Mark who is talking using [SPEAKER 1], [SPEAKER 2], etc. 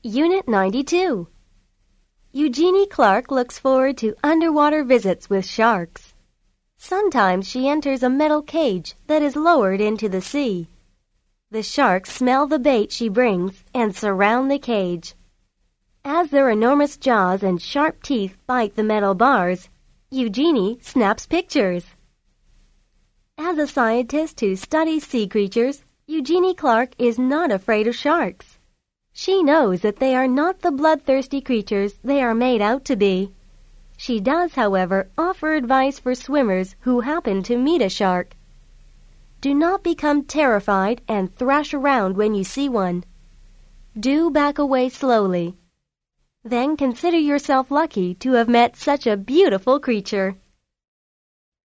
[SPEAKER 1] Unit 92. Eugenie Clark looks forward to underwater visits with sharks. Sometimes she enters a metal cage that is lowered into the sea. The sharks smell the bait she brings and surround the cage. As their enormous jaws and sharp teeth bite the metal bars, Eugenie snaps pictures. As a scientist who studies sea creatures, Eugenie Clark is not afraid of sharks. She knows that they are not the bloodthirsty creatures they are made out to be. She does, however, offer advice for swimmers who happen to meet a shark. Do not become terrified and thrash around when you see one. Do back away slowly. Then consider yourself lucky to have met such a beautiful creature.